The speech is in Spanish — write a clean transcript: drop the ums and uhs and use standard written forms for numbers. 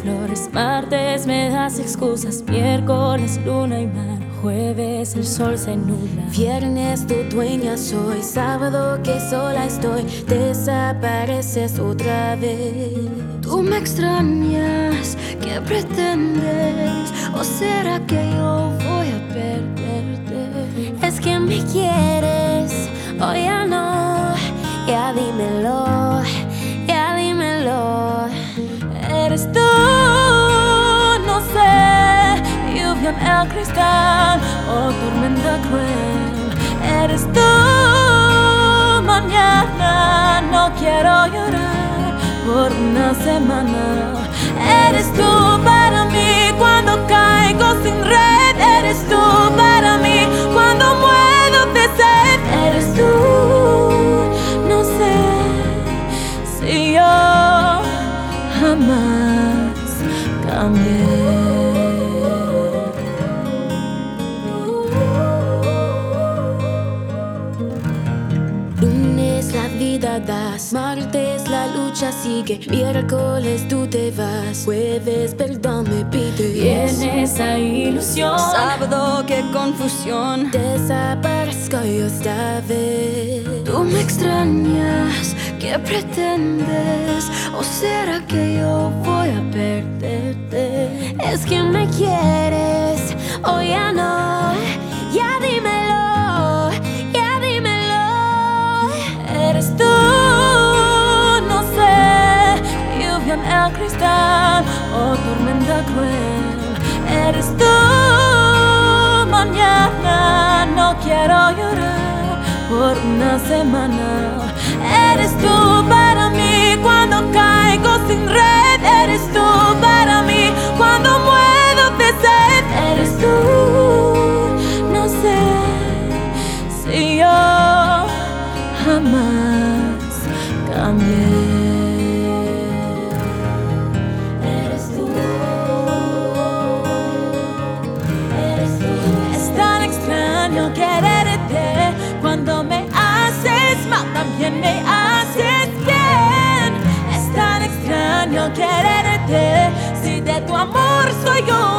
flores. Martes me das excusas, miércoles luna y mar, jueves el sol se nubla. Viernes tu dueña soy, sábado que sola estoy, desapareces otra vez. Tú me extrañas, ¿qué pretendes? ¿O será que yo voy a perderte? Es que me quieres, o ya no, ya dímelo, ya dímelo. Eres tú, no sé, lluvia en el cristal o tormenta cruel. Eres tú, mañana no quiero llorar por una semana. Eres tú para mí cuando caigo sin red. Eres tú para mí cuando muero de sed. Eres tú, no sé si yo jamás cambié. Lunes la vida das, martes la lucha sigue, miércoles tú te vas, jueves perdón me pides. Viene esa ilusión, sábado qué confusión, desaparezco yo esta vez. Tú me extrañas, ¿qué pretendes? ¿O será que yo voy a perderte? es que me quieres, o ya no, ya dímelo, ya dímelo. Eres tú, no sé, lluvia en el cristal o tormenta cruel. Eres tú, mañana no quiero llorar por una semana. Eres tú para mí cuando caigo sin red. Eres tú para mí cuando muero de sed. Eres tú, no sé si yo jamás cambié. Eres tú, eres tú. Es tan extraño quererte cuando me haces mal, también me haces bien. Es tan extraño quererte si de tu amor soy yo